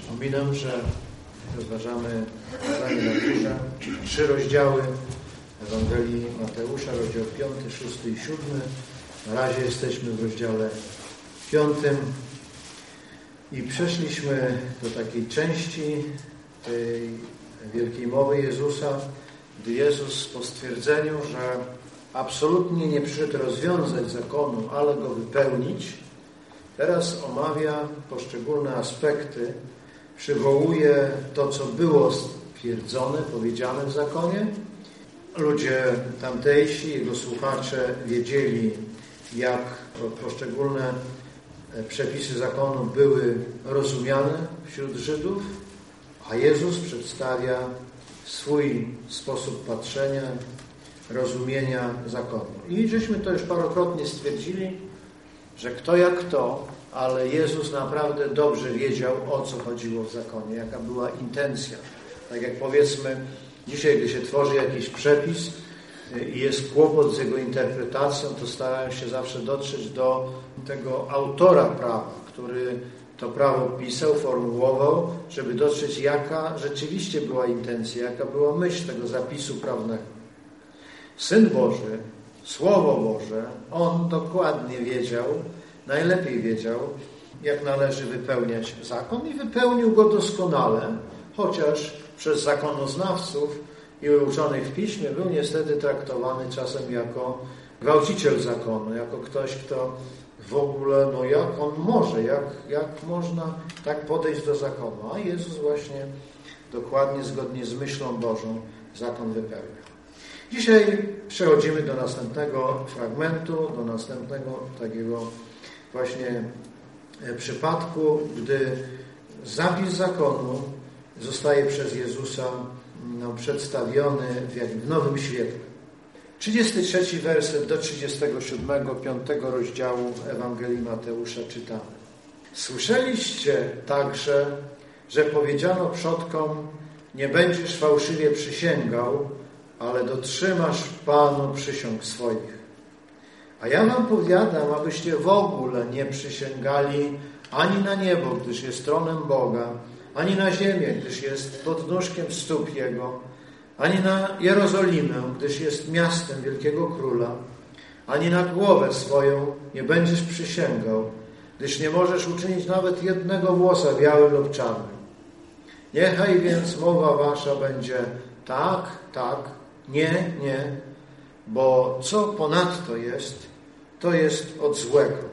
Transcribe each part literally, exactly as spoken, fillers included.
Przypominam, że rozważamy kazanie na górze, czyli trzy rozdziały Ewangelii Mateusza, rozdział piąty, szósty i siódmy. Na razie jesteśmy w rozdziale piątym i przeszliśmy do takiej części tej wielkiej mowy Jezusa, gdy Jezus po stwierdzeniu, że absolutnie nie przyszedł rozwiązać zakonu, ale go wypełnić, teraz omawia poszczególne aspekty, przywołuje to, co było stwierdzone, powiedziane w zakonie. Ludzie tamtejsi, jego słuchacze wiedzieli, jak poszczególne przepisy zakonu były rozumiane wśród Żydów, a Jezus przedstawia swój sposób patrzenia, rozumienia zakonu. I żeśmy to już parokrotnie stwierdzili, że kto jak kto, ale Jezus naprawdę dobrze wiedział, o co chodziło w zakonie, jaka była intencja. Tak jak powiedzmy, dzisiaj, gdy się tworzy jakiś przepis i jest kłopot z jego interpretacją, to starają się zawsze dotrzeć do tego autora prawa, który to prawo pisał, formułował, żeby dotrzeć, jaka rzeczywiście była intencja, jaka była myśl tego zapisu prawnego. Syn Boży, Słowo Boże, On dokładnie wiedział, najlepiej wiedział, jak należy wypełniać zakon i wypełnił go doskonale, chociaż przez zakonoznawców i uczonych w piśmie był niestety traktowany czasem jako gwałciciel zakonu, jako ktoś, kto w ogóle, no jak on może, jak, jak można tak podejść do zakonu. A Jezus właśnie dokładnie, zgodnie z myślą Bożą zakon wypełniał. Dzisiaj przechodzimy do następnego fragmentu, do następnego takiego właśnie przypadku, gdy zapis zakonu zostaje przez Jezusa no, przedstawiony w, w nowym świetle. trzydziesty trzeci werset do trzydziestego siódmego, piątego rozdziału Ewangelii Mateusza czytamy. Słyszeliście także, że powiedziano przodkom, nie będziesz fałszywie przysięgał, ale dotrzymasz Panu przysiąg swoich. A ja wam powiadam, abyście w ogóle nie przysięgali ani na niebo, gdyż jest tronem Boga, ani na ziemię, gdyż jest podnóżkiem stóp Jego, ani na Jerozolimę, gdyż jest miastem wielkiego króla, ani na głowę swoją nie będziesz przysięgał, gdyż nie możesz uczynić nawet jednego włosa białym lub czarnym. Niechaj więc mowa wasza będzie tak, tak, nie, nie, bo co ponadto jest, to jest od złego.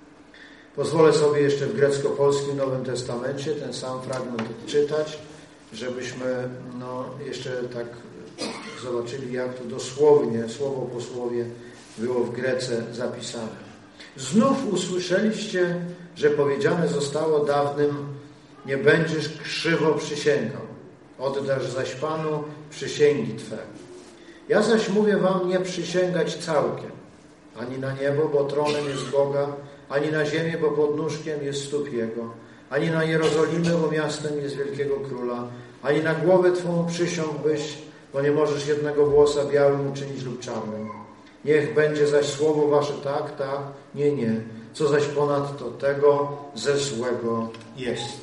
Pozwolę sobie jeszcze w grecko-polskim Nowym Testamencie ten sam fragment odczytać, żebyśmy no, jeszcze tak zobaczyli, jak to dosłownie, słowo po słowie było w Grece zapisane. Znów usłyszeliście, że powiedziane zostało dawnym, nie będziesz krzywo przysięgał, oddasz zaś Panu przysięgi Twe. Ja zaś mówię wam, nie przysięgać całkiem, ani na niebo, bo tronem jest Boga, ani na ziemię, bo podnóżkiem jest stóp Jego, ani na Jerozolimę, bo miastem jest wielkiego króla, ani na głowę Twą przysiągłbyś, bo nie możesz jednego włosa białym uczynić lub czarnym. Niech będzie zaś słowo wasze tak, tak, nie, nie, co zaś ponadto tego ze złego jest.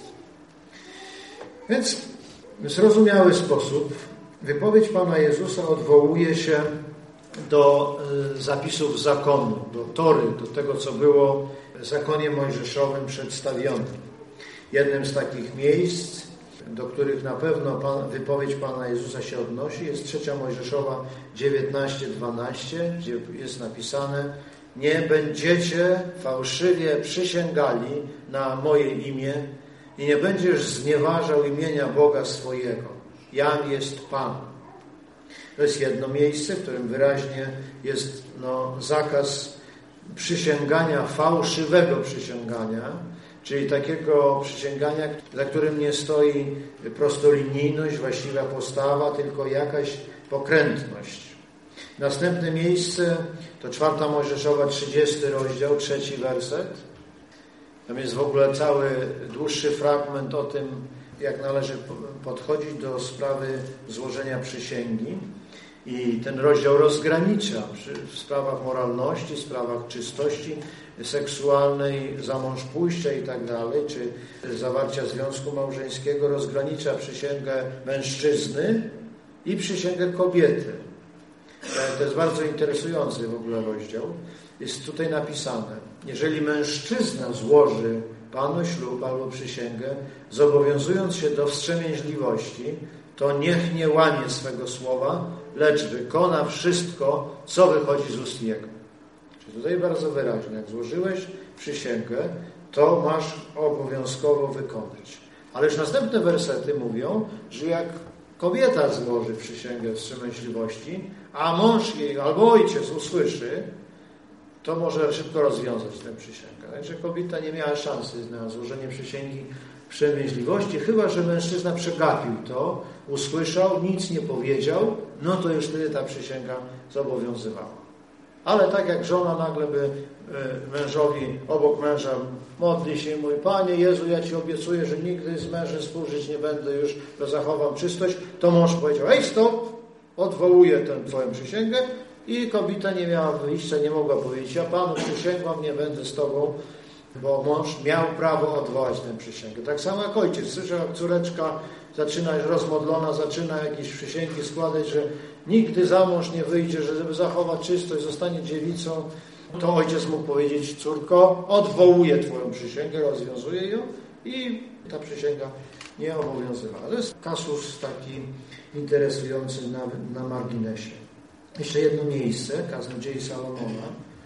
Więc w zrozumiały sposób wypowiedź Pana Jezusa odwołuje się do zapisów zakonu, do Tory, do tego, co było w zakonie mojżeszowym przedstawione. Jednym z takich miejsc, do których na pewno Pan, wypowiedź Pana Jezusa się odnosi, jest trzecia Mojżeszowa dziewiętnaście dwanaście, gdzie jest napisane: nie będziecie fałszywie przysięgali na moje imię i nie będziesz znieważał imienia Boga swojego. Jam jest Pan. To jest jedno miejsce, w którym wyraźnie jest no, zakaz przysięgania, fałszywego przysięgania, czyli takiego przysięgania, za którym nie stoi prostolinijność, właściwa postawa, tylko jakaś pokrętność. Następne miejsce to czwarta Mojżeszowa, trzydziesty rozdział, trzeci werset. Tam jest w ogóle cały dłuższy fragment o tym, jak należy podchodzić do sprawy złożenia przysięgi. I ten rozdział rozgranicza w sprawach moralności, w sprawach czystości seksualnej, za mąż pójścia i tak dalej, czy zawarcia związku małżeńskiego, rozgranicza przysięgę mężczyzny i przysięgę kobiety. To jest bardzo interesujący w ogóle rozdział. Jest tutaj napisane, jeżeli mężczyzna złoży Panu ślub albo przysięgę, zobowiązując się do wstrzemięźliwości, to niech nie łamie swego słowa, lecz wykona wszystko, co wychodzi z ust jego. Czyli tutaj bardzo wyraźnie, jak złożyłeś przysięgę, to masz obowiązkowo wykonać. Ależ następne wersety mówią, że jak kobieta złoży przysięgę wstrzemięźliwości, a mąż jej albo ojciec usłyszy, to może szybko rozwiązać tę przysięgę. Także kobieta nie miała szansy na złożenie przysięgi wstrzemięźliwości, chyba że mężczyzna przegapił to, usłyszał, nic nie powiedział, no to już wtedy ta przysięga zobowiązywała. Ale tak jak żona nagle by mężowi, obok męża modli się i mówi, Panie Jezu, ja Ci obiecuję, że nigdy z mężem współżyć nie będę już, że zachowam czystość, to mąż powiedział, hej stop, odwołuję tę Twoją przysięgę i kobieta nie miała wyjścia, nie mogła powiedzieć, ja Panu przysięgam, nie będę z Tobą, bo mąż miał prawo odwołać tę przysięgę. Tak samo jak ojciec, słyszał, jak córeczka zaczyna już rozmodlona, zaczyna jakieś przysięgi składać, że nigdy za mąż nie wyjdzie, że żeby zachować czystość, zostanie dziewicą, to ojciec mógł powiedzieć, córko, odwołuję Twoją przysięgę, rozwiązuję ją i ta przysięga nie obowiązywała. To jest kasus taki interesujący na, na marginesie. Jeszcze jedno miejsce, Kaznodziei Salomona.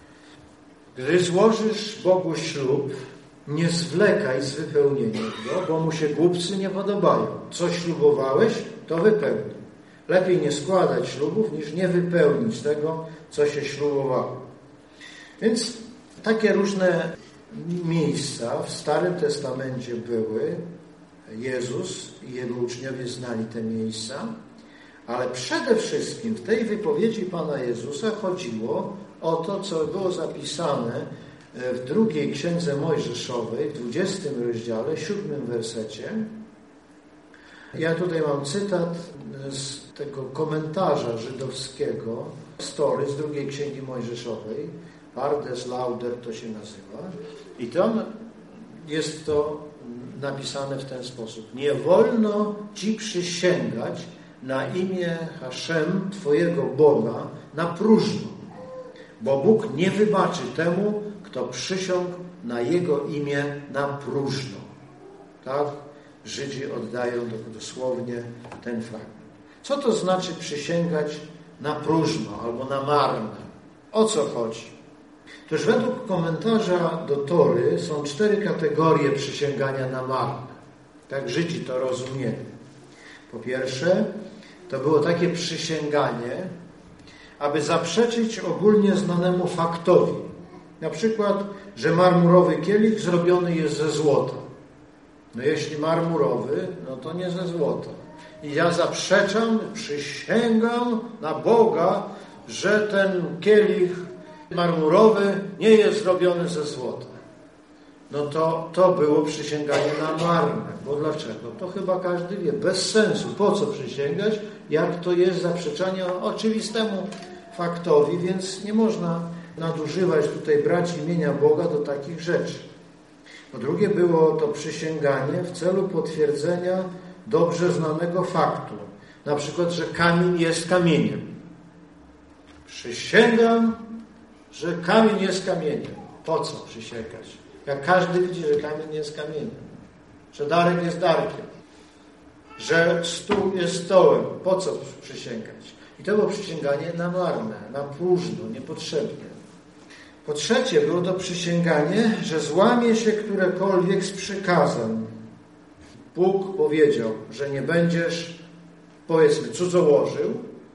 Gdy złożysz Bogu ślub, nie zwlekaj z wypełnieniem go, bo mu się głupcy nie podobają. Co ślubowałeś, to wypełnij. Lepiej nie składać ślubów, niż nie wypełnić tego, co się ślubowało. Więc takie różne miejsca w Starym Testamencie były. Jezus i Jego uczniowie znali te miejsca, ale przede wszystkim w tej wypowiedzi Pana Jezusa chodziło o to, co było zapisane w drugiej Księdze Mojżeszowej, w dwudziestym rozdziale, siódmym wersecie. Ja tutaj mam cytat z tego komentarza żydowskiego, Story z drugiej Księgi Mojżeszowej, Pardes Lauder to się nazywa, i tam jest to napisane w ten sposób. Nie wolno Ci przysięgać na imię Haszem, Twojego Boga, na próżno, bo Bóg nie wybaczy temu, kto przysiągł na Jego imię na próżno. Tak? Żydzi oddają dosłownie ten fragment. Co to znaczy przysięgać na próżno albo na marne? O co chodzi? Toż według komentarza do Tory są cztery kategorie przysięgania na marne. Tak Żydzi to rozumieli. Po pierwsze, to było takie przysięganie, aby zaprzeczyć ogólnie znanemu faktowi. Na przykład, że marmurowy kielich zrobiony jest ze złota. No jeśli marmurowy, no to nie ze złota. I ja zaprzeczam, przysięgam na Boga, że ten kielich marmurowy nie jest zrobiony ze złota. No to, to było przysięganie na marne. Bo dlaczego? To chyba każdy wie. Bez sensu. Po co przysięgać, jak to jest zaprzeczanie oczywistemu faktowi, więc nie można nadużywać tutaj, brać imienia Boga do takich rzeczy. Po drugie było to przysięganie w celu potwierdzenia dobrze znanego faktu. Na przykład, że kamień jest kamieniem. Przysięgam, że kamień jest kamieniem. Po co przysięgać? Jak każdy widzi, że kamień jest kamieniem. Że darek jest darkiem. Że stół jest stołem. Po co przysięgać? I to było przysięganie na marne, na próżno, niepotrzebnie. Po trzecie było to przysięganie, że złamie się którekolwiek z przykazań. Bóg powiedział, że nie będziesz, powiedzmy, cudzołożył,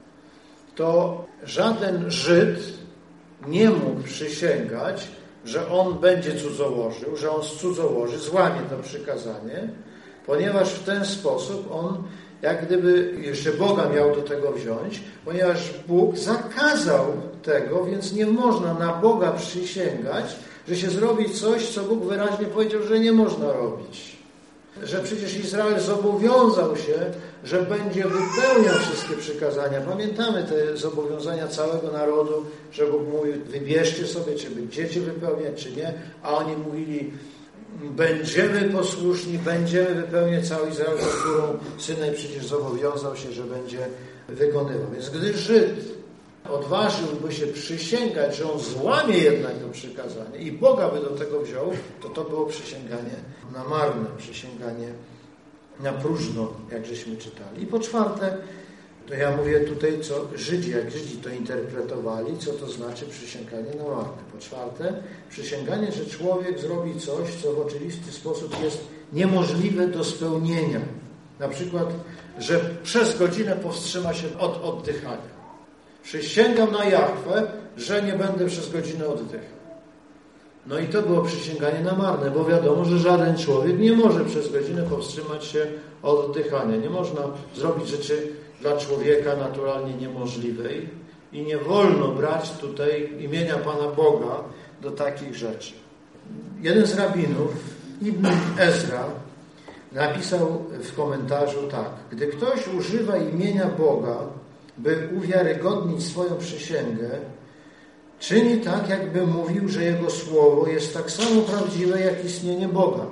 to żaden Żyd nie mógł przysięgać, że on będzie cudzołożył, że on cudzołoży, złamie to przykazanie, ponieważ w ten sposób on jak gdyby jeszcze Boga miał do tego wziąć, ponieważ Bóg zakazał tego, więc nie można na Boga przysięgać, że się zrobi coś, co Bóg wyraźnie powiedział, że nie można robić. że przecież Izrael zobowiązał się, że będzie wypełniał wszystkie przykazania. Pamiętamy te zobowiązania całego narodu, że Bóg mówił, wybierzcie sobie, czy będziecie wypełniać, czy nie, a oni mówili, będziemy posłuszni, będziemy wypełniać cały Izrael, za którą Synaj przecież zobowiązał się, że będzie wykonywał. Więc gdy Żyd odważyłby się przysięgać, że on złamie jednak to przykazanie i Boga by do tego wziął, to to było przysięganie na marne, przysięganie na próżno, jak żeśmy czytali. I po czwarte, to ja mówię tutaj, co Żydzi, jak Żydzi to interpretowali, co to znaczy przysięganie na marne. Po czwarte, przysięganie, że człowiek zrobi coś, co w oczywisty sposób jest niemożliwe do spełnienia. Na przykład, że przez godzinę powstrzyma się od oddychania. Przysięgam na Jahwe, że nie będę przez godzinę oddychał. No i to było przysięganie na marne, bo wiadomo, że żaden człowiek nie może przez godzinę powstrzymać się od oddychania. Nie można zrobić rzeczy dla człowieka naturalnie niemożliwej i nie wolno brać tutaj imienia Pana Boga do takich rzeczy. Jeden z rabinów, Ibn Ezra, napisał w komentarzu tak: gdy ktoś używa imienia Boga, by uwiarygodnić swoją przysięgę, czyni tak, jakby mówił, że Jego słowo jest tak samo prawdziwe, jak istnienie Boga.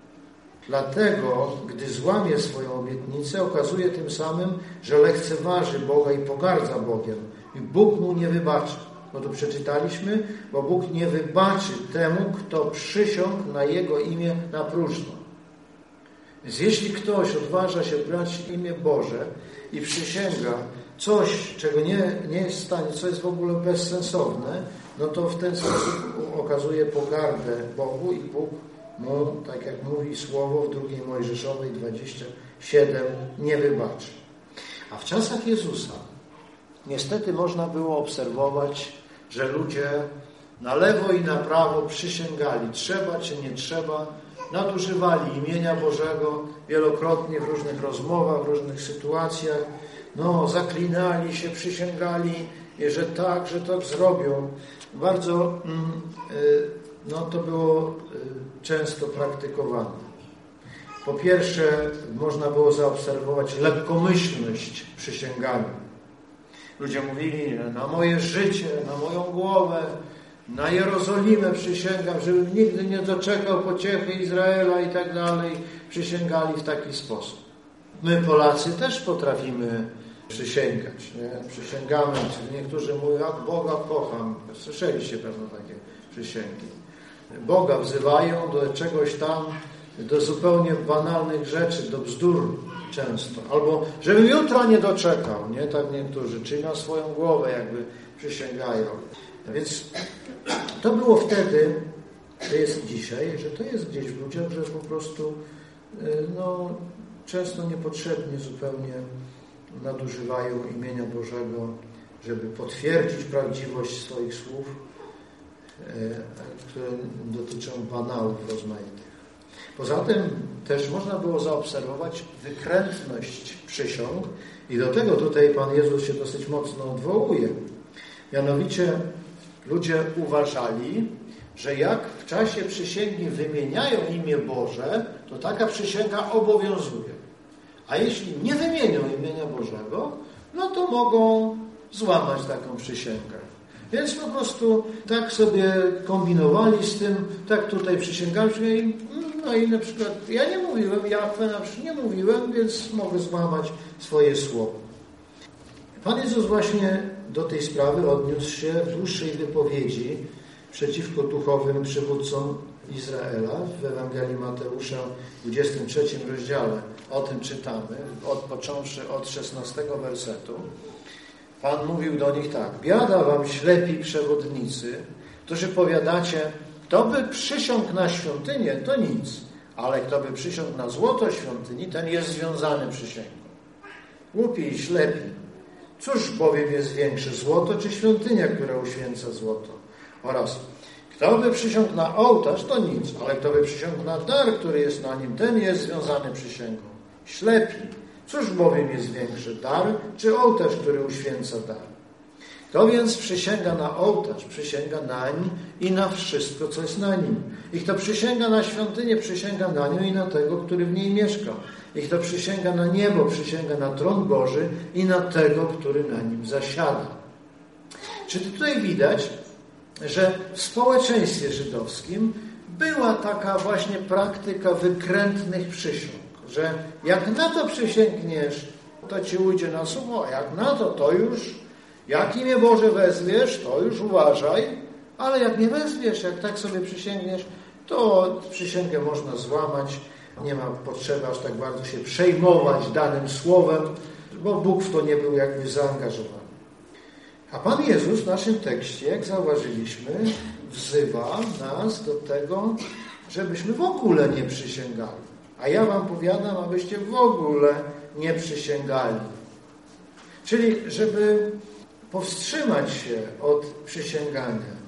Dlatego, gdy złamie swoją obietnicę, okazuje tym samym, że lekceważy Boga i pogardza Bogiem. I Bóg mu nie wybaczy. No to przeczytaliśmy, bo Bóg nie wybaczy temu, kto przysiągł na Jego imię na próżno. Więc jeśli ktoś odważa się brać imię Boże i przysięga coś, czego nie, nie jest w stanie, co jest w ogóle bezsensowne, no to w ten sposób okazuje pogardę Bogu i Bóg mu, tak jak mówi słowo w drugiej Mojżeszowej dwadzieścia siedem, nie wybaczy. A w czasach Jezusa niestety można było obserwować, że ludzie na lewo i na prawo przysięgali, trzeba czy nie trzeba, nadużywali imienia Bożego wielokrotnie w różnych rozmowach, w różnych sytuacjach, no zaklinali się, przysięgali, że tak, że tak zrobią. Bardzo no, to było często praktykowane. Po pierwsze, można było zaobserwować lekkomyślność przysięgania. Ludzie mówili, że na moje życie, na moją głowę, na Jerozolimę przysięgam, żebym nigdy nie doczekał pociechy Izraela i tak dalej. Przysięgali w taki sposób. My, Polacy, też potrafimy przysięgać. Nie? Przysięgamy, niektórzy mówią, jak Boga kocham. Słyszeliście pewno takie przysięgi. Boga wzywają do czegoś tam, do zupełnie banalnych rzeczy, do bzdur często. Albo, żebym jutra nie doczekał, nie? Tak niektórzy, czyli na swoją głowę jakby przysięgają. Więc to było wtedy, to jest dzisiaj, że to jest gdzieś w ludziach, że po prostu no, często niepotrzebnie zupełnie nadużywają imienia Bożego, żeby potwierdzić prawdziwość swoich słów, które dotyczą banałów rozmaitych. Poza tym też można było zaobserwować wykrętność przysiąg i do tego tutaj Pan Jezus się dosyć mocno odwołuje. Mianowicie ludzie uważali, że jak w czasie przysięgi wymieniają imię Boże, to taka przysięga obowiązuje. A jeśli nie wymienią imienia Bożego, no to mogą złamać taką przysięgę. Więc po prostu tak sobie kombinowali z tym, tak tutaj przysięgali, no i na przykład ja nie mówiłem, Jahwe na przykład nie mówiłem, więc mogę złamać swoje słowo. Pan Jezus właśnie do tej sprawy odniósł się w dłuższej wypowiedzi przeciwko duchowym przywódcom Izraela w Ewangelii Mateusza w dwudziestym trzecim rozdziale. O tym czytamy, od, począwszy od szesnastego wersetu. Pan mówił do nich tak: biada wam ślepi przewodnicy, którzy powiadacie, kto by przysiągł na świątynię, to nic, ale kto by przysiągł na złoto świątyni, ten jest związany przysięgą. Głupi i ślepi. Cóż bowiem jest większe, złoto czy świątynia, która uświęca złoto? Oraz kto by przysiągł na ołtarz, to nic, ale kto by przysiągł na dar, który jest na nim, ten jest związany przysięgą. Ślepi. Cóż bowiem jest większy, dar czy ołtarz, który uświęca dar? Kto więc przysięga na ołtarz, przysięga nań i na wszystko, co jest na nim. I kto przysięga na świątynię, przysięga na nią i na tego, który w niej mieszka. I kto przysięga na niebo, przysięga na tron Boży i na tego, który na nim zasiada. Czy tutaj widać, że w społeczeństwie żydowskim była taka właśnie praktyka wykrętnych przysiąg, że jak na to przysięgniesz, to ci ujdzie na sucho, a jak na to, to już, jak imię Boże wezwiesz, to już uważaj, ale jak nie wezwiesz, jak tak sobie przysięgniesz, to przysięgę można złamać, nie ma potrzeby aż tak bardzo się przejmować danym słowem, bo Bóg w to nie był jakby zaangażowany. A Pan Jezus w naszym tekście, jak zauważyliśmy, wzywa nas do tego, żebyśmy w ogóle nie przysięgali. A ja wam powiadam, abyście w ogóle nie przysięgali. Czyli, żeby powstrzymać się od przysięgania.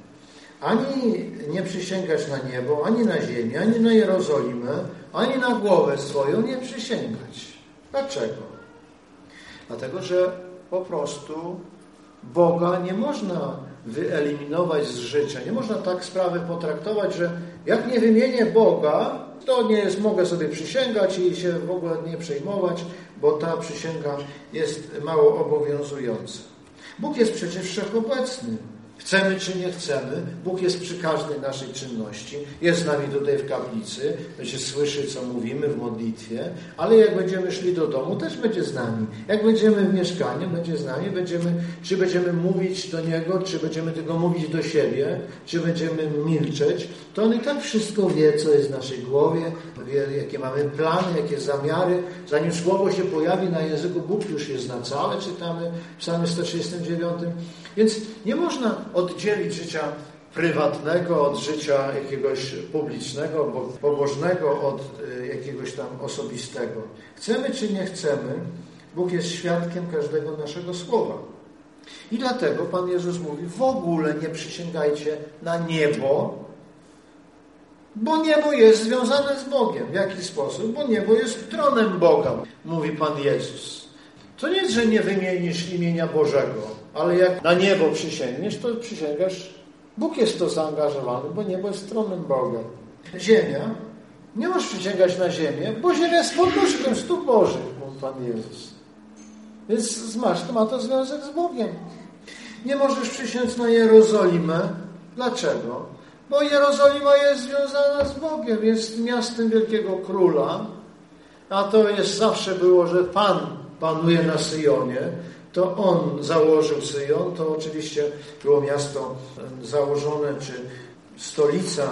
Ani nie przysięgać na niebo, ani na ziemię, ani na Jerozolimę, ani na głowę swoją nie przysięgać. Dlaczego? Dlatego, że po prostu Boga nie można wyeliminować z życia. Nie można tak sprawy potraktować, że jak nie wymienię Boga, to nie jest, mogę sobie przysięgać i się w ogóle nie przejmować, bo ta przysięga jest mało obowiązująca. Bóg jest przecież wszechobecny. Chcemy czy nie chcemy, Bóg jest przy każdej naszej czynności. Jest z nami tutaj w kaplicy, będzie słyszy, co mówimy w modlitwie, ale jak będziemy szli do domu, też będzie z nami. Jak będziemy w mieszkaniu, będzie z nami. Będziemy, czy będziemy mówić do Niego, czy będziemy tylko mówić do siebie, czy będziemy milczeć, to On i tak wszystko wie, co jest w naszej głowie, wie, jakie mamy plany, jakie zamiary. Zanim słowo się pojawi na języku, Bóg już je zna całe, czytamy w Psalmie sto trzydziestym dziewiątym. Więc nie można oddzielić życia prywatnego od życia jakiegoś publicznego, pobożnego od jakiegoś tam osobistego. Chcemy czy nie chcemy, Bóg jest świadkiem każdego naszego słowa. I dlatego Pan Jezus mówi, w ogóle nie przysięgajcie na niebo, bo niebo jest związane z Bogiem. W jaki sposób? Bo niebo jest tronem Boga, mówi Pan Jezus. To nie jest, że nie wymienisz imienia Bożego, ale jak na niebo przysięgniesz, to przysięgasz, Bóg jest to zaangażowany, bo niebo jest tronem Boga. Ziemia, nie możesz przysięgać na ziemię, bo ziemia jest podnóżkiem stóp Bożych, mówi Pan Jezus. Więc masz, to ma to związek z Bogiem. Nie możesz przysiąc na Jerozolimę. Dlaczego? Bo Jerozolima jest związana z Bogiem, jest miastem wielkiego króla, a to jest zawsze było, że Pan panuje na Syjonie, to On założył Syjon, to oczywiście było miasto założone, czy stolica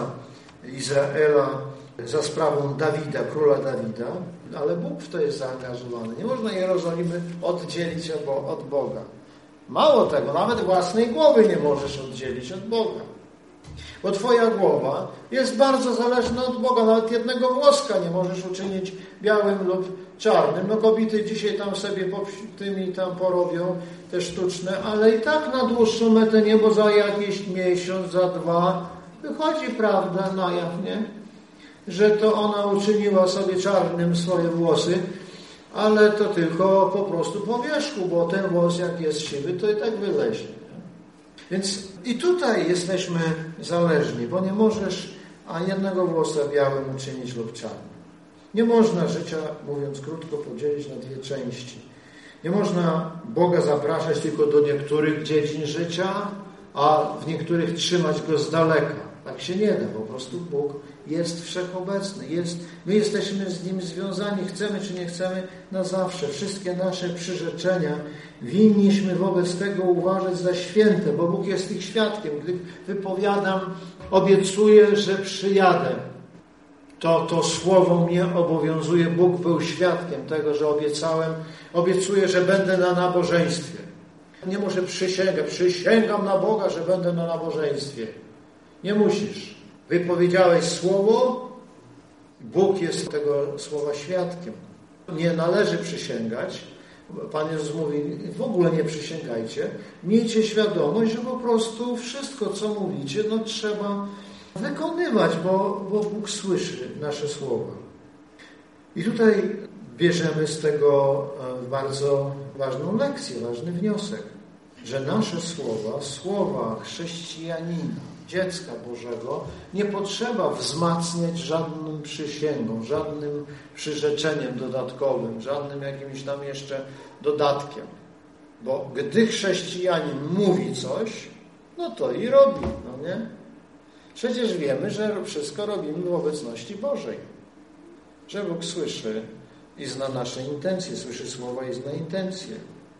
Izraela za sprawą Dawida, króla Dawida, ale Bóg w to jest zaangażowany. Nie można Jerozolimy oddzielić od Boga. Mało tego, nawet własnej głowy nie możesz oddzielić od Boga. Bo twoja głowa jest bardzo zależna od Boga. Nawet jednego włoska nie możesz uczynić białym lub czarnym. No kobiety dzisiaj tam sobie tymi tam porobią te sztuczne, ale i tak na dłuższą metę nie, bo za jakiś miesiąc, za dwa wychodzi prawda na jaw, nie? Że to ona uczyniła sobie czarnym swoje włosy, ale to tylko po prostu po wierzchu, bo ten włos jak jest siwy, to i tak wyleśnie. Więc i tutaj jesteśmy zależni, bo nie możesz ani jednego włosa białym uczynić lub czarnym. Nie można życia, mówiąc krótko, podzielić na dwie części. Nie można Boga zapraszać tylko do niektórych dziedzin życia, a w niektórych trzymać Go z daleka. Tak się nie da. Po prostu Bóg jest wszechobecny. Jest, my jesteśmy z Nim związani, chcemy czy nie chcemy, na zawsze. Wszystkie nasze przyrzeczenia winniśmy wobec tego uważać za święte, bo Bóg jest ich świadkiem. Gdy wypowiadam, obiecuję, że przyjadę, to to słowo mnie obowiązuje. Bóg był świadkiem tego, że obiecałem. Obiecuję, że będę na nabożeństwie. Nie muszę przysięgać. Przysięgam na Boga, że będę na nabożeństwie. Nie musisz. Wypowiedziałeś słowo, Bóg jest tego słowa świadkiem. Nie należy przysięgać. Pan Jezus mówi, w ogóle nie przysięgajcie. Miejcie świadomość, że po prostu wszystko, co mówicie, no trzeba wykonywać, bo, bo Bóg słyszy nasze słowa. I tutaj bierzemy z tego bardzo ważną lekcję, ważny wniosek. że nasze słowa, słowa chrześcijanina, dziecka Bożego, nie potrzeba wzmacniać żadnym przysięgą, żadnym przyrzeczeniem dodatkowym, żadnym jakimś tam jeszcze dodatkiem. Bo gdy chrześcijanin mówi coś, no to i robi, no nie? Przecież wiemy, że wszystko robimy w obecności Bożej. Że Bóg słyszy i zna nasze intencje, słyszy słowa i zna intencje.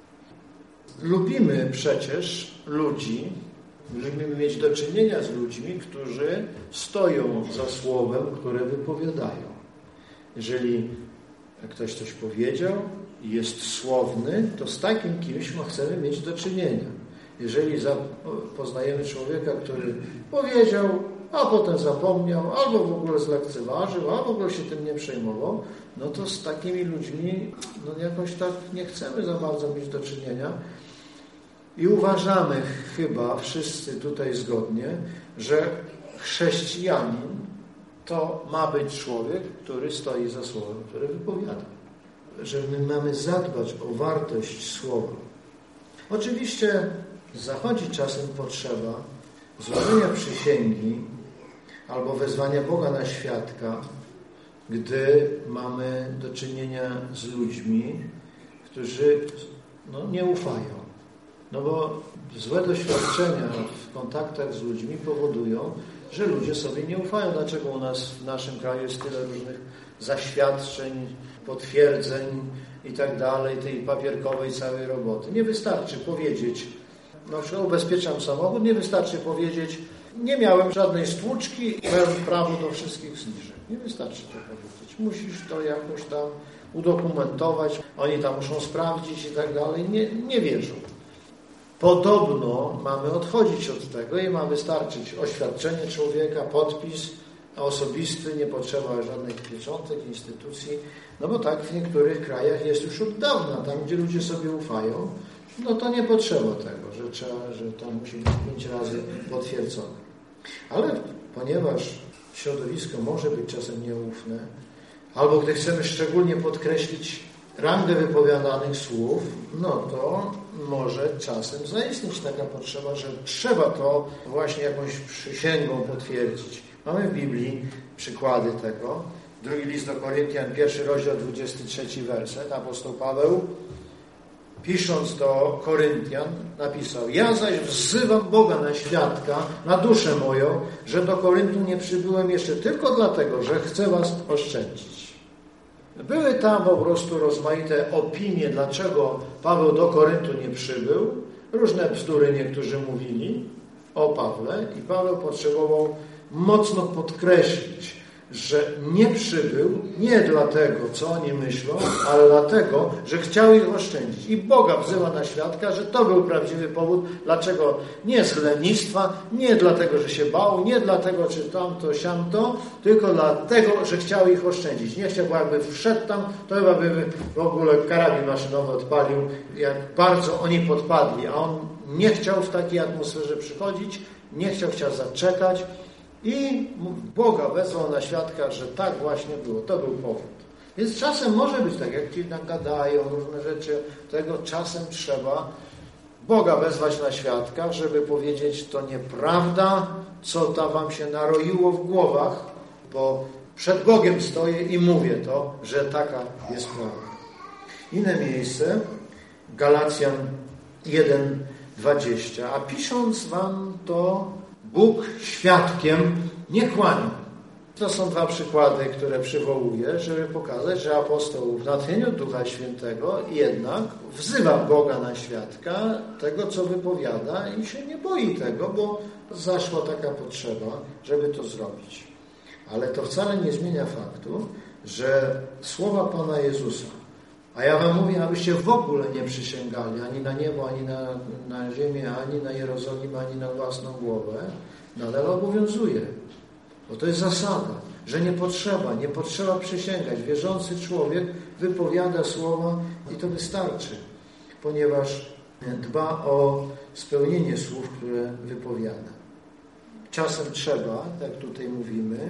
Lubimy przecież ludzi, lubimy mieć do czynienia z ludźmi, którzy stoją za słowem, które wypowiadają. Jeżeli ktoś coś powiedział i jest słowny, to z takim kimś chcemy mieć do czynienia. Jeżeli poznajemy człowieka, który powiedział, a potem zapomniał, albo w ogóle zlekceważył, albo w ogóle się tym nie przejmował, no to z takimi ludźmi no jakoś tak nie chcemy za bardzo mieć do czynienia. I uważamy chyba wszyscy tutaj zgodnie, że chrześcijanin to ma być człowiek, który stoi za słowem, które wypowiada. Że my mamy zadbać o wartość słowa. Oczywiście zachodzi czasem potrzeba złożenia przysięgi albo wezwania Boga na świadka, gdy mamy do czynienia z ludźmi, którzy no, nie ufają. No bo złe doświadczenia w kontaktach z ludźmi powodują, że ludzie sobie nie ufają. Dlaczego u nas w naszym kraju jest tyle różnych zaświadczeń, potwierdzeń i tak dalej, tej papierkowej całej roboty. Nie wystarczy powiedzieć, na przykład ubezpieczam samochód, nie wystarczy powiedzieć, nie miałem żadnej stłuczki i mam prawo do wszystkich zniżek. Nie wystarczy to powiedzieć. Musisz to jakoś tam udokumentować, oni tam muszą sprawdzić i tak dalej. Nie, nie wierzą. Podobno mamy odchodzić od tego i ma wystarczyć oświadczenie człowieka, podpis osobisty, nie potrzeba żadnych pieczątek, instytucji, no bo tak w niektórych krajach jest już od dawna, tam gdzie ludzie sobie ufają, no to nie potrzeba tego, że trzeba, że tam musi być pięć razy potwierdzone. Ale ponieważ środowisko może być czasem nieufne, albo gdy chcemy szczególnie podkreślić rangę wypowiadanych słów, no to może czasem zaistnieć taka potrzeba, że trzeba to właśnie jakąś przysięgą potwierdzić. Mamy w Biblii przykłady tego. Drugi list do Koryntian, pierwszy rozdział, dwudziesty trzeci werset. Apostoł Paweł, pisząc do Koryntian, napisał: ja zaś wzywam Boga na świadka, na duszę moją, że do Koryntu nie przybyłem jeszcze tylko dlatego, że chcę was oszczędzić. Były tam po prostu rozmaite opinie, dlaczego Paweł do Koryntu nie przybył. Różne bzdury niektórzy mówili o Pawle i Paweł potrzebował mocno podkreślić, że nie przybył nie dlatego, co oni myślą, ale dlatego, że chciał ich oszczędzić. I Boga wzywa na świadka, że to był prawdziwy powód, dlaczego nie z lenistwa, nie dlatego, że się bał, nie dlatego, czy tamto, siamto, tylko dlatego, że chciał ich oszczędzić. Nie chciał, bo jakby wszedł tam, to chyba by w ogóle karabin maszynowy odpalił, jak bardzo oni podpadli, a on nie chciał w takiej atmosferze przychodzić, nie chciał, chciał zaczekać. I Boga wezwał na świadka, że tak właśnie było. To był powód. Więc czasem może być tak, jak ci nagadają różne rzeczy, tego czasem trzeba Boga wezwać na świadka, żeby powiedzieć, to nieprawda, co tam wam się naroiło w głowach, bo przed Bogiem stoję i mówię to, że taka jest prawda. Inne miejsce, Galacjan jeden, dwadzieścia. A pisząc wam to, Bóg świadkiem nie kłamie. To są dwa przykłady, które przywołuję, żeby pokazać, że apostoł w natchnieniu Ducha Świętego jednak wzywa Boga na świadka tego, co wypowiada i się nie boi tego, bo zaszła taka potrzeba, żeby to zrobić. Ale to wcale nie zmienia faktu, że słowa Pana Jezusa, a ja wam mówię, abyście w ogóle nie przysięgali ani na niebo, ani na, na ziemię, ani na Jerozolimę, ani na własną głowę, nadal obowiązuje. Bo to jest zasada, że nie potrzeba, nie potrzeba przysięgać. Wierzący człowiek wypowiada słowa i to wystarczy, ponieważ dba o spełnienie słów, które wypowiada. Czasem trzeba, tak tutaj mówimy,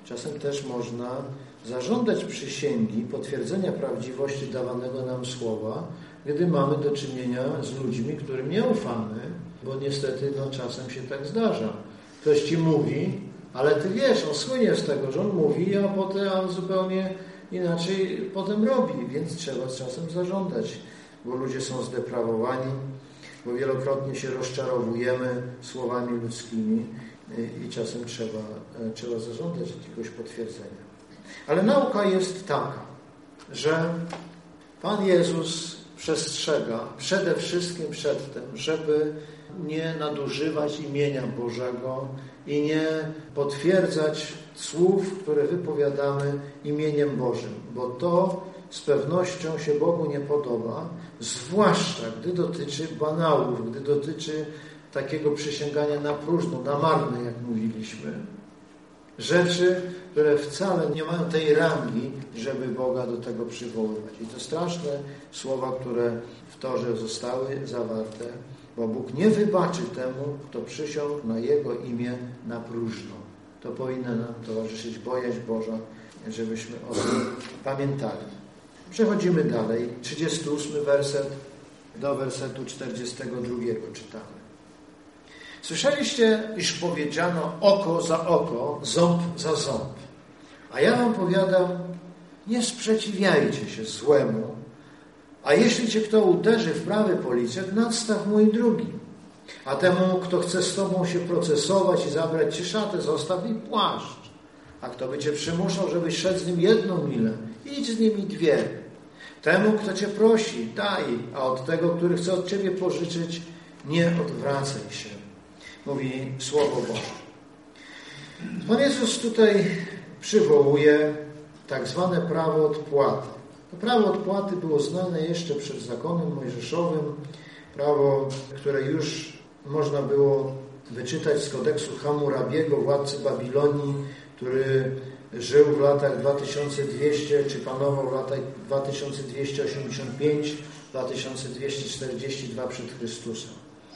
czasem też można zażądać przysięgi, potwierdzenia prawdziwości dawanego nam słowa, gdy mamy do czynienia z ludźmi, którym nie ufamy, bo niestety no, czasem się tak zdarza. Ktoś ci mówi, ale ty wiesz, on słynie z tego, że on mówi, a potem on zupełnie inaczej potem robi, więc trzeba czasem zażądać, bo ludzie są zdeprawowani, bo wielokrotnie się rozczarowujemy słowami ludzkimi i czasem trzeba, trzeba zażądać jakiegoś potwierdzenia. Ale nauka jest taka, że Pan Jezus przestrzega przede wszystkim przed tym, żeby nie nadużywać imienia Bożego i nie potwierdzać słów, które wypowiadamy imieniem Bożym, bo to z pewnością się Bogu nie podoba, zwłaszcza gdy dotyczy banałów, gdy dotyczy takiego przysięgania na próżno, na marne, jak mówiliśmy. Rzeczy, które wcale nie mają tej rangi, żeby Boga do tego przywoływać. I to straszne słowa, które w Torze zostały zawarte, bo Bóg nie wybaczy temu, kto przysiągł na Jego imię na próżno. To powinna nam towarzyszyć bojaźń Boża, żebyśmy o tym pamiętali. Przechodzimy dalej. trzydziesty ósmy werset do wersetu czterdziestego drugiego czytamy. Słyszeliście, iż powiedziano oko za oko, ząb za ząb. A ja wam powiadam, nie sprzeciwiajcie się złemu, a jeśli cię kto uderzy w prawy policzek, nadstaw mu i drugi. A temu, kto chce z tobą się procesować i zabrać ci szatę, zostaw i płaszcz. A kto by cię przymuszał, żebyś szedł z nim jedną milę, idź z nimi dwie. Temu, kto cię prosi, daj, a od tego, który chce od ciebie pożyczyć, nie odwracaj się. Mówi Słowo Boże. Pan Jezus tutaj przywołuje tak zwane prawo odpłaty. To prawo odpłaty było znane jeszcze przed zakonem mojżeszowym. Prawo, które już można było wyczytać z kodeksu Hammurabiego, władcy Babilonii, który żył w latach dwa tysiące dwieście, czy panował w latach dwa tysiące dwieście osiemdziesiąt pięć do dwa tysiące dwieście czterdzieści dwa przed Chrystusem.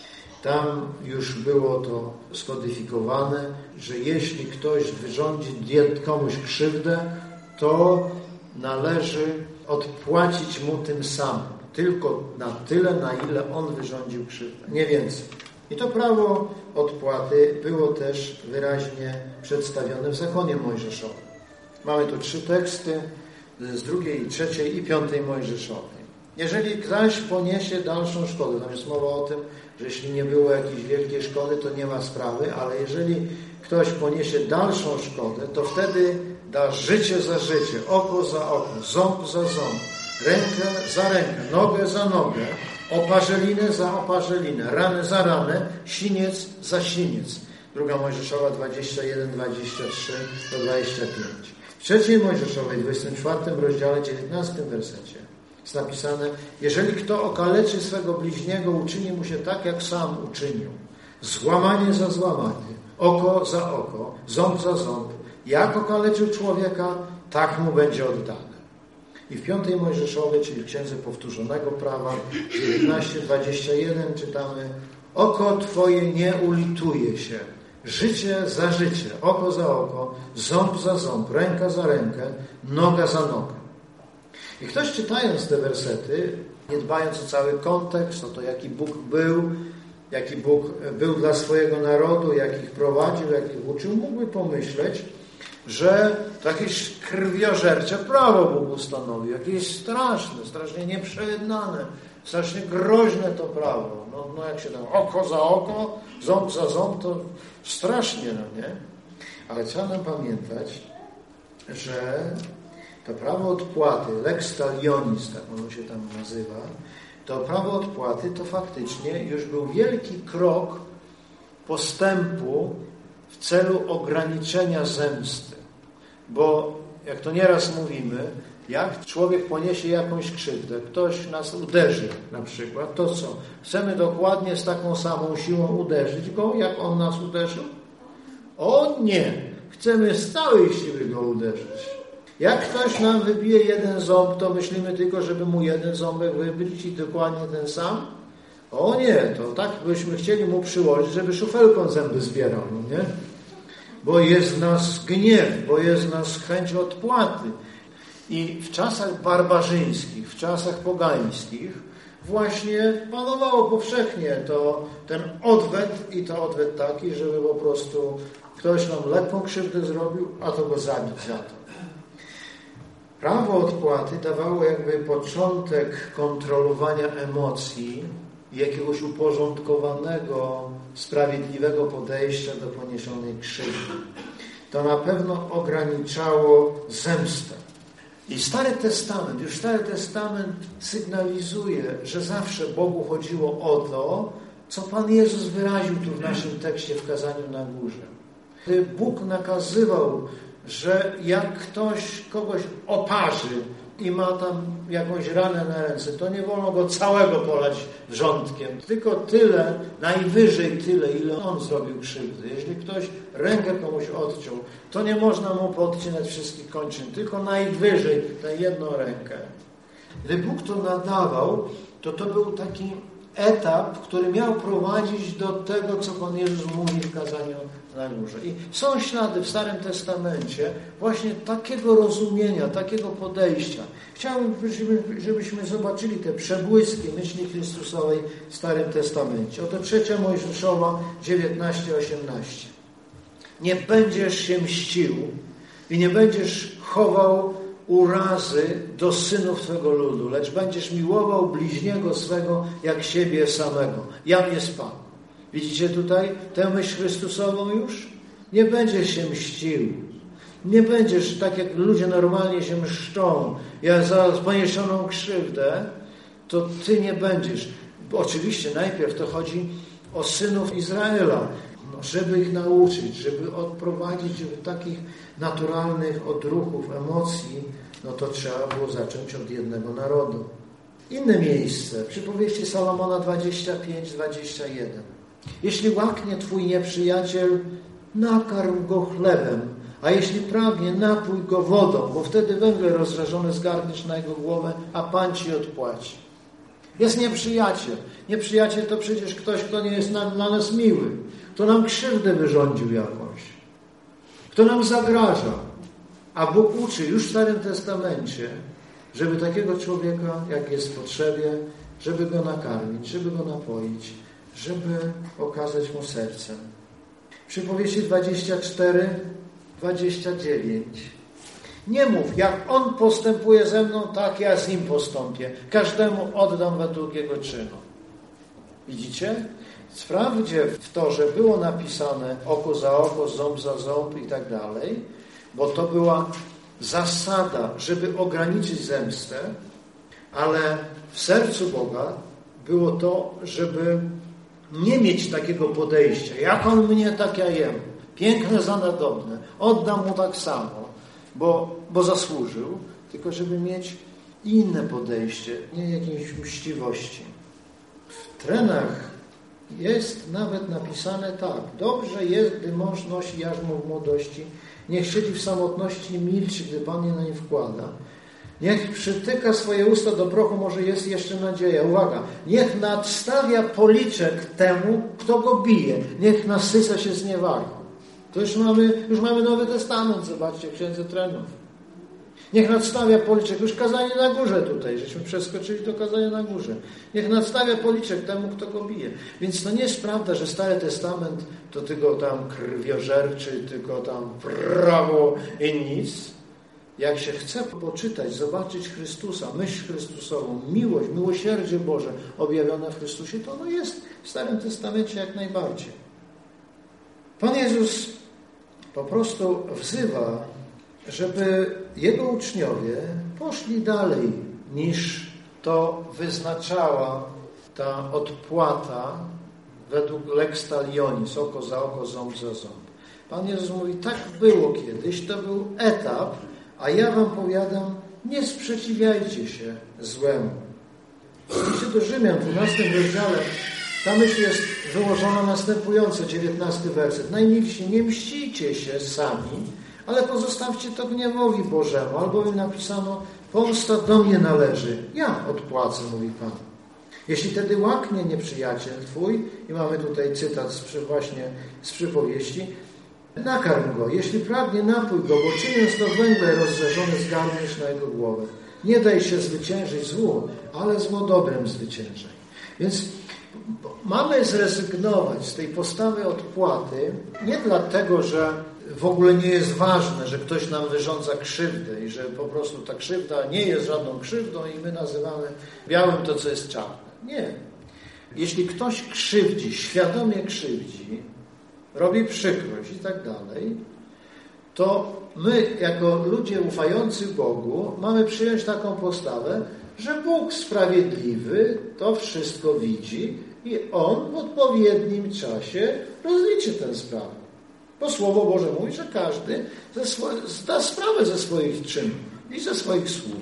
Tam już było to skodyfikowane, że jeśli ktoś wyrządzi komuś krzywdę, to należy odpłacić mu tym samym. Tylko na tyle, na ile on wyrządził krzywdę. Nie więcej. I to prawo odpłaty było też wyraźnie przedstawione w zakonie mojżeszowym. Mamy tu trzy teksty z drugiej, trzeciej i piątej mojżeszowej. Jeżeli ktoś poniesie dalszą szkodę, tam jest mowa o tym, że jeśli nie było jakiejś wielkiej szkody, to nie ma sprawy, ale jeżeli ktoś poniesie dalszą szkodę, to wtedy da życie za życie, oko za oko, ząb za ząb, rękę za rękę, nogę za nogę, oparzelinę za oparzelinę, ranę za ranę, siniec za siniec. Druga Mojżeszowa dwadzieścia jeden, dwadzieścia trzy do dwudziestego piątego. W trzeciej Mojżeszowej, dwudziestym czwartym rozdziale, dziewiętnastym wersecie jest napisane: jeżeli kto okaleczy swego bliźniego, uczyni mu się tak, jak sam uczynił. Złamanie za złamanie, oko za oko, ząb za ząb. Jak okaleczył człowieka, tak mu będzie oddane. I w piątej Mojżeszowej, czyli w Księdze Powtórzonego Prawa, dziewiętnaście, dwadzieścia jeden czytamy: oko twoje nie ulituje się, życie za życie, oko za oko, ząb za ząb, ręka za rękę, noga za nogę. I ktoś, czytając te wersety, nie dbając o cały kontekst, o to, jaki Bóg był, jaki Bóg był dla swojego narodu, jak ich prowadził, jak ich uczył, mógłby pomyśleć, że to jakieś krwiożercze prawo Bóg ustanowił, jakieś straszne, strasznie nieprzejednane, strasznie groźne to prawo. No, no jak się tam oko za oko, ząb za ząb, to strasznie, no nie? Ale trzeba nam pamiętać, że to prawo odpłaty, lex talionis, tak ono się tam nazywa, to prawo odpłaty to faktycznie już był wielki krok postępu w celu ograniczenia zemsty. Bo, jak to nieraz mówimy, jak człowiek poniesie jakąś krzywdę, ktoś nas uderzy na przykład, to co? Chcemy dokładnie z taką samą siłą uderzyć go, jak on nas uderzył? O nie! Chcemy z całej siły go uderzyć. Jak ktoś nam wybije jeden ząb, to myślimy tylko, żeby mu jeden ząbek wybić i dokładnie ten sam? O nie, to tak byśmy chcieli mu przyłożyć, żeby szufelką zęby zbierał, no nie? bo jest w nas gniew, bo jest w nas chęć odpłaty. I w czasach barbarzyńskich, w czasach pogańskich właśnie panowało powszechnie to, ten odwet i to odwet taki, żeby po prostu ktoś nam lekką krzywdę zrobił, a to go zabić za to. Prawo odpłaty dawało jakby początek kontrolowania emocji i jakiegoś uporządkowanego, sprawiedliwego podejścia do poniesionej krzywdy. To na pewno ograniczało zemstę. I Stary Testament, już Stary Testament sygnalizuje, że zawsze Bogu chodziło o to, co Pan Jezus wyraził tu w naszym tekście w Kazaniu na Górze. Gdy Bóg nakazywał, że jak ktoś kogoś oparzy i ma tam jakąś ranę na ręce, to nie wolno go całego polać wrzątkiem. Tylko tyle, najwyżej tyle, ile on zrobił krzywdy. Jeśli ktoś rękę komuś odciął, to nie można mu podcinać wszystkich kończyn, tylko najwyżej tę jedną rękę. Gdy Bóg to nadawał, to to był taki etap, który miał prowadzić do tego, co Pan Jezus mówi w Kazaniu na Górze. I są ślady w Starym Testamencie właśnie takiego rozumienia, takiego podejścia. Chciałbym, żebyśmy zobaczyli te przebłyski myśli Chrystusowej w Starym Testamencie. Oto trzecia Mojżeszowa dziewiętnaście osiemnaście. Nie będziesz się mścił i nie będziesz chował urazy do synów Twego ludu, lecz będziesz miłował bliźniego swego jak siebie samego. Jam jest Pan. Widzicie tutaj tę myśl Chrystusową już? Nie będziesz się mścił. Nie będziesz tak, jak ludzie normalnie się mszczą. Ja za poniesioną krzywdę, to Ty nie będziesz. Bo oczywiście najpierw to chodzi o synów Izraela. No, żeby ich nauczyć, żeby odprowadzić od takich naturalnych odruchów, emocji, no to trzeba było zacząć od jednego narodu. Inne miejsce, przypowieści Salomona dwadzieścia pięć dwadzieścia jeden. Jeśli łaknie Twój nieprzyjaciel, nakarm go chlebem, a jeśli pragnie, napój go wodą, bo wtedy węgle rozżarzone zgarniesz na jego głowę, a Pan Ci odpłaci. Jest nieprzyjaciel. Nieprzyjaciel to przecież ktoś, kto nie jest dla nas miły, kto nam krzywdę wyrządził jakąś, kto nam zagraża. A Bóg uczy już w Starym Testamencie, żeby takiego człowieka, jak jest w potrzebie, żeby go nakarmić, żeby go napoić, żeby okazać mu sercem. Przypowieści dwadzieścia cztery dwadzieścia dziewięć. Nie mów, jak on postępuje ze mną, tak ja z nim postąpię. Każdemu oddam według jego czynu. Widzicie? Wprawdzie w to, że było napisane oko za oko, ząb za ząb i tak dalej, bo to była zasada, żeby ograniczyć zemstę, ale w sercu Boga było to, żeby nie mieć takiego podejścia. Jak on mnie, tak ja jemu. Piękne za nadobne. Oddam mu tak samo, bo, bo zasłużył, tylko żeby mieć inne podejście, nie jakiejś mściwości. W trenach jest nawet napisane tak. Dobrze jest, gdy mąż nosi jarzmo w młodości. Niech siedzi w samotności i milczy, gdy Pan je na nie wkłada. Niech przytyka swoje usta do prochu, może jest jeszcze nadzieja. Uwaga, niech nadstawia policzek temu, kto go bije. Niech nasyca się zniewagą. To już mamy, już mamy Nowy Testament, zobaczcie, w Księdze Trenów. Niech nadstawia policzek, już kazanie na górze tutaj, żeśmy przeskoczyli do kazania na górze. Niech nadstawia policzek temu, kto go bije. Więc to nie jest prawda, że Stary Testament to tylko tam krwiożerczy, tylko tam prawo i nic. Jak się chce poczytać, zobaczyć Chrystusa, myśl Chrystusową, miłość, miłosierdzie Boże objawione w Chrystusie, to ono jest w Starym Testamencie jak najbardziej. Pan Jezus po prostu wzywa, żeby Jego uczniowie poszli dalej niż to wyznaczała ta odpłata według lex talionis, oko za oko, ząb za ząb. Pan Jezus mówi, tak było kiedyś, to był etap, a ja wam powiadam, nie sprzeciwiajcie się złemu. Idźcie do Rzymian, w dwunastym rozdziale, ta myśl jest wyłożona następująco, dziewiętnasty werset. Najmilsi, nie mścicie się sami, ale pozostawcie to gniewowi Bożemu, albowiem napisano, pomsta do mnie należy, ja odpłacę, mówi Pan. Jeśli tedy łaknie nieprzyjaciel twój, i mamy tutaj cytat z, właśnie z przypowieści, Nakarm go, jeśli pragnie, napój go, bo czyniąc to węgle rozżarzone zgarniesz na jego głowę. Nie daj się zwyciężyć złu, ale zło dobrem zwyciężaj. Więc mamy zrezygnować z tej postawy odpłaty nie dlatego, że w ogóle nie jest ważne, że ktoś nam wyrządza krzywdę i że po prostu ta krzywda nie jest żadną krzywdą i my nazywamy białym to, co jest czarne. Nie. Jeśli ktoś krzywdzi, świadomie krzywdzi, robi przykrość i tak dalej, to my, jako ludzie ufający Bogu, mamy przyjąć taką postawę, że Bóg sprawiedliwy to wszystko widzi i On w odpowiednim czasie rozliczy tę sprawę. Bo Słowo Boże mówi, że każdy ze swo- zda sprawę ze swoich czynów i ze swoich słów.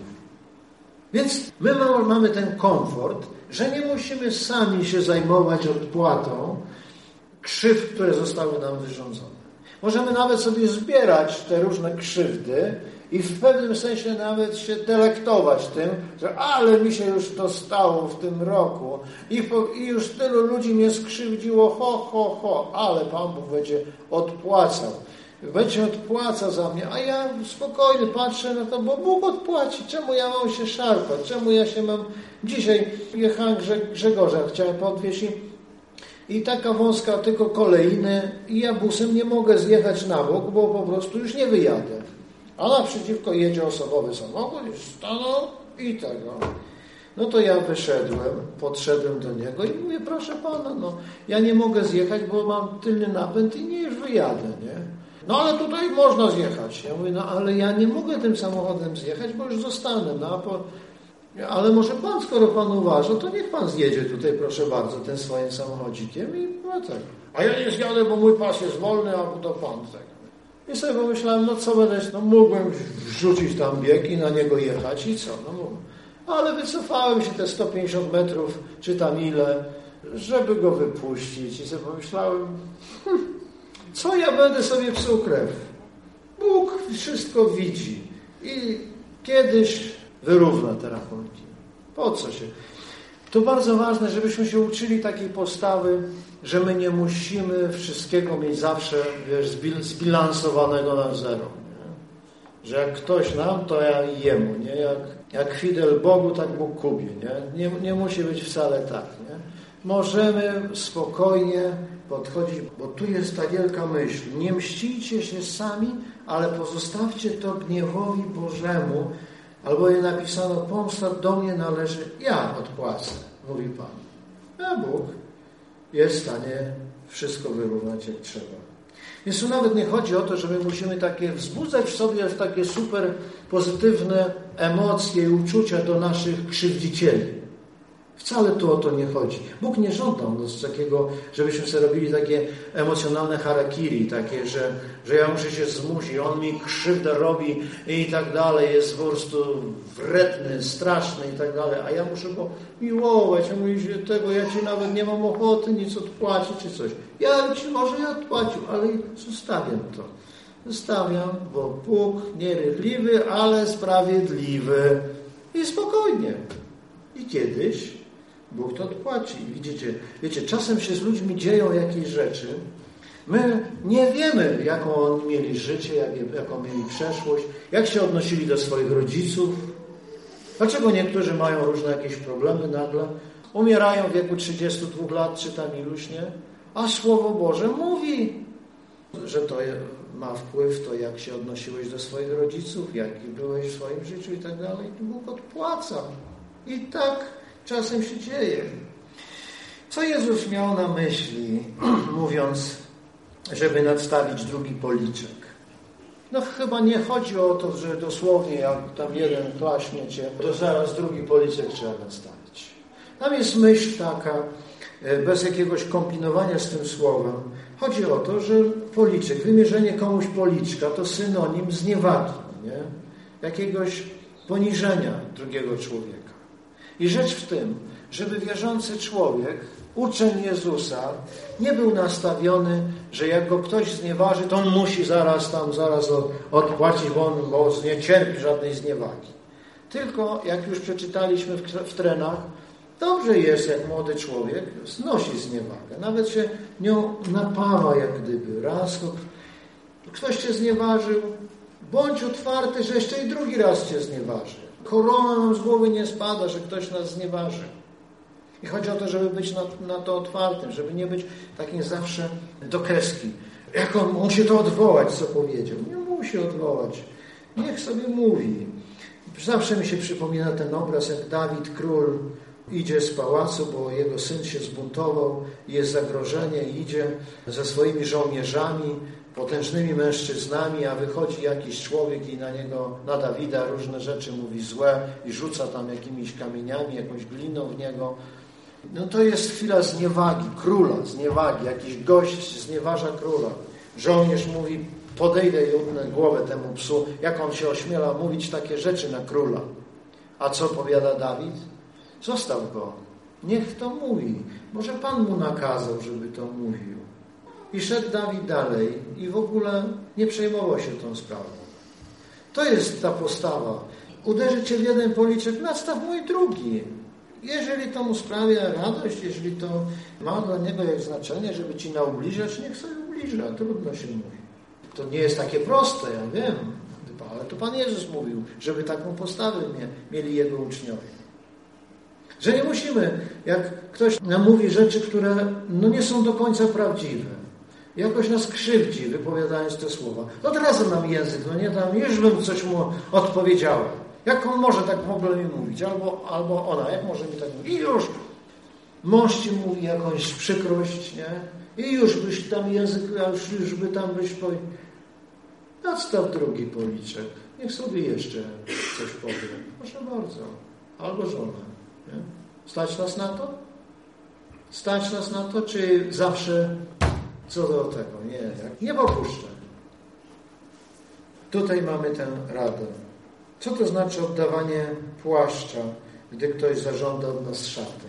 Więc my mamy ten komfort, że nie musimy sami się zajmować odpłatą krzywd, które zostały nam wyrządzone. Możemy nawet sobie zbierać te różne krzywdy i w pewnym sensie nawet się delektować tym, że ale mi się już to stało w tym roku i, po, i już tylu ludzi mnie skrzywdziło, ho, ho, ho, ale Pan Bóg będzie odpłacał. Będzie odpłacał za mnie, a ja spokojnie patrzę na to, bo Bóg odpłaci. Czemu ja mam się szarpać? Czemu ja się mam... Dzisiaj jechałem Grzegorza, chciałem podwieźć i, i taka wąska tylko kolejny i ja busem nie mogę zjechać na bok, bo po prostu już nie wyjadę. A naprzeciwko jedzie osobowy samochód i stanął i tego. No to ja wyszedłem, podszedłem do niego i mówię, proszę Pana, no ja nie mogę zjechać, bo mam tylny napęd i nie już wyjadę, nie? No ale tutaj można zjechać. Ja mówię, no ale ja nie mogę tym samochodem zjechać, bo już zostanę. No, a po... Ale może Pan, skoro Pan uważa, to niech Pan zjedzie tutaj, proszę bardzo, tym swoim samochodzikiem i no tak. A ja nie zjadę, bo mój pas jest wolny, a to Pan tak. I sobie pomyślałem, no co będę, no mógłbym wrzucić tam bieg i na niego jechać i co, no mógłbym. Ale wycofałem się te sto pięćdziesiąt metrów, czy tam ile, żeby go wypuścić i sobie pomyślałem, hm, co ja będę sobie psuł krew? Bóg wszystko widzi i kiedyś wyrówna te rachunki. Po co się? To bardzo ważne, żebyśmy się uczyli takiej postawy, że my nie musimy wszystkiego mieć zawsze, wiesz, zbilansowanego na zero. Nie? Że jak ktoś nam, to ja jemu. Nie? Jak, jak Fidel Bogu, tak Bóg Kubie. Nie? Nie, nie musi być wcale tak. Nie? Możemy spokojnie podchodzić, bo tu jest ta wielka myśl. Nie mścicie się sami, ale pozostawcie to gniewowi Bożemu. Albo je napisano, pomsta do mnie należy, ja odpłacę, mówi Pan. A Bóg jest w stanie wszystko wyrównać jak trzeba. Więc tu nawet nie chodzi o to, że my musimy takie wzbudzać w sobie takie super pozytywne emocje i uczucia do naszych krzywdzicieli. Wcale tu o to nie chodzi. Bóg nie żąda od nas takiego, żebyśmy sobie robili takie emocjonalne harakiri, takie, że, że ja muszę się zmusić, on mi krzywdę robi i tak dalej, jest po prostu wredny, straszny i tak dalej, a ja muszę go miłować, a mówi się tego, ja ci nawet nie mam ochoty nic odpłacić czy coś. Ja ci może ja odpłacił, ale zostawiam to. Zostawiam, bo Bóg nierychliwy, ale sprawiedliwy i spokojnie. I kiedyś Bóg to odpłaci. Widzicie, wiecie, czasem się z ludźmi dzieją jakieś rzeczy. My nie wiemy, jaką oni mieli życie, jak, jaką mieli przeszłość, jak się odnosili do swoich rodziców. Dlaczego niektórzy mają różne jakieś problemy nagle, umierają w wieku trzydziestu dwóch lat, czy tam iluś, nie? A Słowo Boże mówi, że to ma wpływ to, jak się odnosiłeś do swoich rodziców, jaki byłeś w swoim życiu i tak dalej. I Bóg odpłaca. I tak czasem się dzieje. Co Jezus miał na myśli, mówiąc, żeby nadstawić drugi policzek? No chyba nie chodzi o to, że dosłownie jak tam jeden klaśnie cię, to zaraz drugi policzek trzeba nadstawić. Tam jest myśl taka, bez jakiegoś kombinowania z tym słowem. Chodzi o to, że policzek, wymierzenie komuś policzka to synonim zniewagi, nie? Jakiegoś poniżenia drugiego człowieka. I rzecz w tym, żeby wierzący człowiek, uczeń Jezusa, nie był nastawiony, że jak go ktoś znieważy, to on musi zaraz tam, zaraz odpłacić, bo on bo nie cierpi żadnej zniewagi. Tylko, jak już przeczytaliśmy w, w trenach, dobrze jest, jak młody człowiek znosi zniewagę. Nawet się nią napawa, jak gdyby. Raz Ktoś cię znieważył, bądź otwarty, że jeszcze i drugi raz cię znieważy. Korona nam z głowy nie spada, że ktoś nas znieważy. I chodzi o to, żeby być na, na to otwartym, żeby nie być takim zawsze do kreski. Jak on musi to odwołać, co powiedział? Nie musi odwołać. Niech sobie mówi. Zawsze mi się przypomina ten obraz, jak Dawid, król, idzie z pałacu, bo jego syn się zbuntował, jest zagrożenie, idzie ze swoimi żołnierzami, potężnymi mężczyznami, a wychodzi jakiś człowiek i na niego, na Dawida różne rzeczy mówi złe i rzuca tam jakimiś kamieniami, jakąś gliną w niego. No to jest chwila zniewagi, króla, zniewagi. Jakiś gość znieważa króla. Żołnierz mówi, podejdę i utnę głowę temu psu. Jak on się ośmiela mówić takie rzeczy na króla? A co powiada Dawid? Zostaw go. Niech to mówi. Może Pan mu nakazał, żeby to mówił. I szedł Dawid dalej i w ogóle nie przejmował się tą sprawą. To jest ta postawa. Uderzy cię w jeden policzek, nastaw mój drugi. Jeżeli to mu sprawia radość, jeżeli to ma dla niego jak znaczenie, żeby ci naubliżać, niech sobie ubliża. Trudno się mówi. To nie jest takie proste, ja wiem. Ale to Pan Jezus mówił, żeby taką postawę mieli Jego uczniowie. Że nie musimy, jak ktoś nam mówi rzeczy, które no nie są do końca prawdziwe, jakoś nas krzywdzi, wypowiadając te słowa, to od razu nam język, no nie tam, już bym coś mu odpowiedziała. Jak on może tak w ogóle mi mówić? Albo, albo ona, jak może mi tak mówić? I już mąż ci mówi jakąś przykrość, nie? I już byś tam język, już, już by tam byś powiedział. Nadstaw drugi policzek. Niech sobie jeszcze coś powie. Proszę bardzo. Albo żona. Nie? Stać nas na to? Stać nas na to, czy zawsze co do tego? Nie, nie popuszczę. Tutaj mamy tę radę. Co to znaczy oddawanie płaszcza, gdy ktoś zażąda od nas szaty?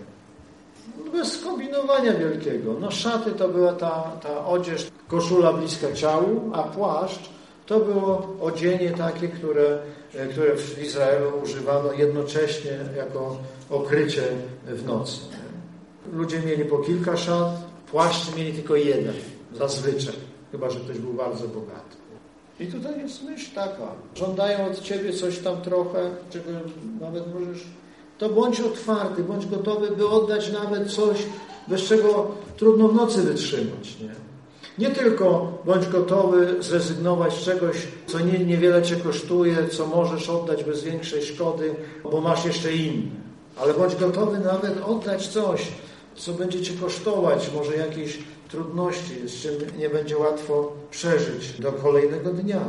Bez skombinowania wielkiego. No szaty to była ta, ta odzież, koszula bliska ciału, a płaszcz to było odzienie takie, które, które w Izraelu używano jednocześnie jako okrycie w nocy. Ludzie mieli po kilka szat, płaszcz mieli tylko jeden, zazwyczaj, chyba że ktoś był bardzo bogaty. I tutaj jest myśl taka, żądają od ciebie coś tam trochę, czego nawet możesz, to bądź otwarty, bądź gotowy, by oddać nawet coś, bez czego trudno w nocy wytrzymać. Nie, nie tylko bądź gotowy zrezygnować z czegoś, co nie, niewiele cię kosztuje, co możesz oddać bez większej szkody, bo masz jeszcze inne. Ale bądź gotowy nawet oddać coś, co będzie cię kosztować, może jakieś trudności, z czym nie będzie łatwo przeżyć do kolejnego dnia.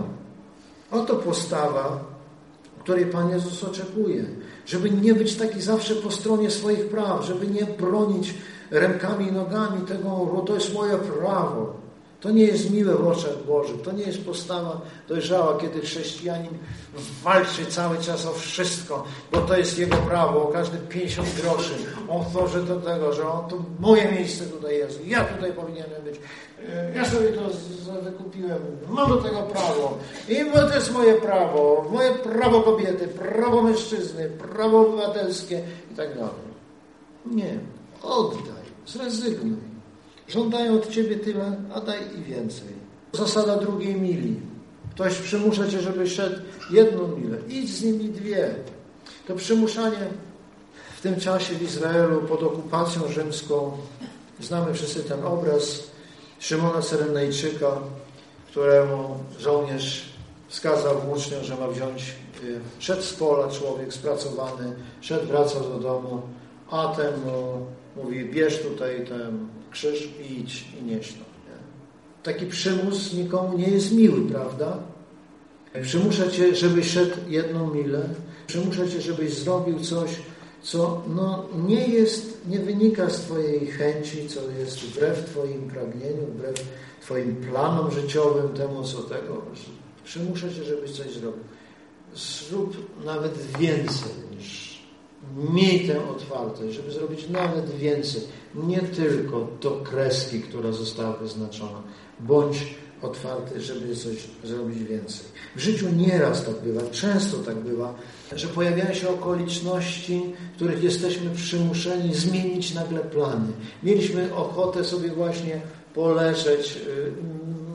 Oto postawa, której Pan Jezus oczekuje. Żeby nie być taki zawsze po stronie swoich praw, żeby nie bronić rękami i nogami tego, bo to jest moje prawo. To nie jest miłe w oczach Bożych. To nie jest postawa dojrzała, kiedy chrześcijanin walczy cały czas o wszystko, bo to jest jego prawo, o każde pięćdziesiąt groszy. On tworzy do tego, że on, to moje miejsce tutaj jest. Ja tutaj powinienem być. Ja sobie to wykupiłem. Mam do tego prawo. I to jest moje prawo. Moje prawo kobiety, prawo mężczyzny, prawo obywatelskie i tak dalej. Nie. Oddaj. Zrezygnuj. Żądają od ciebie tyle, a daj i więcej. Zasada drugiej mili. Ktoś przymusza cię, żebyś szedł jedną milę. Idź z nimi dwie. To przymuszanie w tym czasie w Izraelu pod okupacją rzymską. Znamy wszyscy ten obraz Szymona Cyrenejczyka, któremu żołnierz wskazał włócznią, że ma wziąć, szedł z pola człowiek spracowany, szedł, wracał do domu, a ten no, mówi, bierz tutaj ten krzyż i idź i nieś to. Nie? Taki przymus nikomu nie jest miły, prawda? Przymusza cię, żebyś szedł jedną milę, przymusza cię, żebyś zrobił coś, co no, nie jest, nie wynika z twojej chęci, co jest wbrew twoim pragnieniu, wbrew twoim planom życiowym, temu co tego. Przymusza cię, żebyś coś zrobił. Zrób nawet więcej niż miej tę otwartość, żeby zrobić nawet więcej. Nie tylko do kreski, która została wyznaczona. Bądź otwarty, żeby coś zrobić więcej. W życiu nieraz tak bywa, często tak bywa, że pojawiają się okoliczności, w których jesteśmy przymuszeni zmienić nagle plany. Mieliśmy ochotę sobie właśnie poleżeć,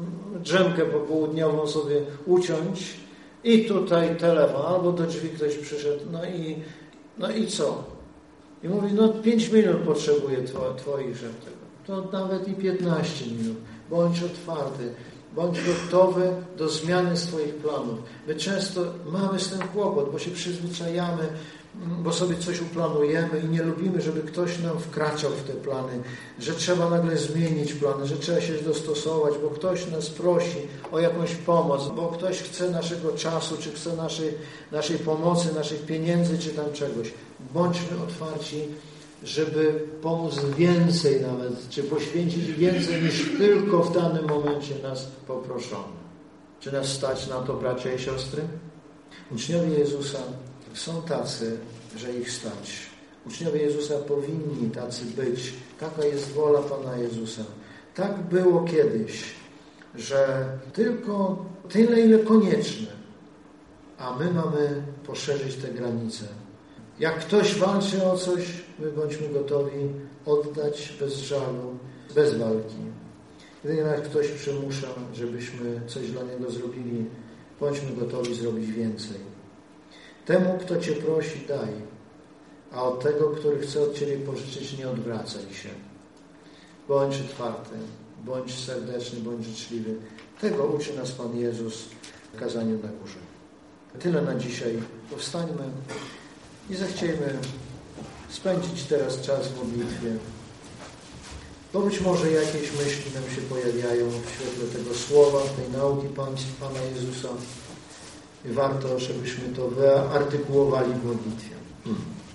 drzemkę popołudniową sobie uciąć i tutaj telefon, albo do drzwi ktoś przyszedł, no i, no i co? I mówi, no pięć minut potrzebuję two, Twoich, żeby tego. To nawet i piętnaście minut. Bądź otwarty, bądź gotowy do zmiany swoich planów. My często mamy z tym kłopot, bo się przyzwyczajamy, bo sobie coś uplanujemy i nie lubimy, żeby ktoś nam wkraczał w te plany, że trzeba nagle zmienić plany, że trzeba się dostosować, bo ktoś nas prosi o jakąś pomoc, bo ktoś chce naszego czasu, czy chce naszej, naszej pomocy, naszych pieniędzy, czy tam czegoś. Bądźmy otwarci, żeby pomóc więcej nawet, czy poświęcić więcej niż tylko w danym momencie nas poproszono. Czy nas stać na to, bracia i siostry? Uczniowie Jezusa są tacy, że ich stać. Uczniowie Jezusa powinni tacy być. Taka jest wola Pana Jezusa. Tak było kiedyś, że tylko tyle, ile konieczne, a my mamy poszerzyć te granice. Jak ktoś walczy o coś, my bądźmy gotowi oddać bez żalu, bez walki. Gdy nawet ktoś przymusza, żebyśmy coś dla niego zrobili, bądźmy gotowi zrobić więcej. Temu, kto Cię prosi, daj, a od tego, który chce od Ciebie pożyczyć, nie odwracaj się. Bądź otwarty, bądź serdeczny, bądź życzliwy. Tego uczy nas Pan Jezus w kazaniu na górze. Tyle na dzisiaj. Powstańmy i zechciejmy spędzić teraz czas w modlitwie. Bo być może jakieś myśli nam się pojawiają w świetle tego słowa, tej nauki Pana Jezusa. I warto, żebyśmy to wyartykułowali w modlitwie. Hmm.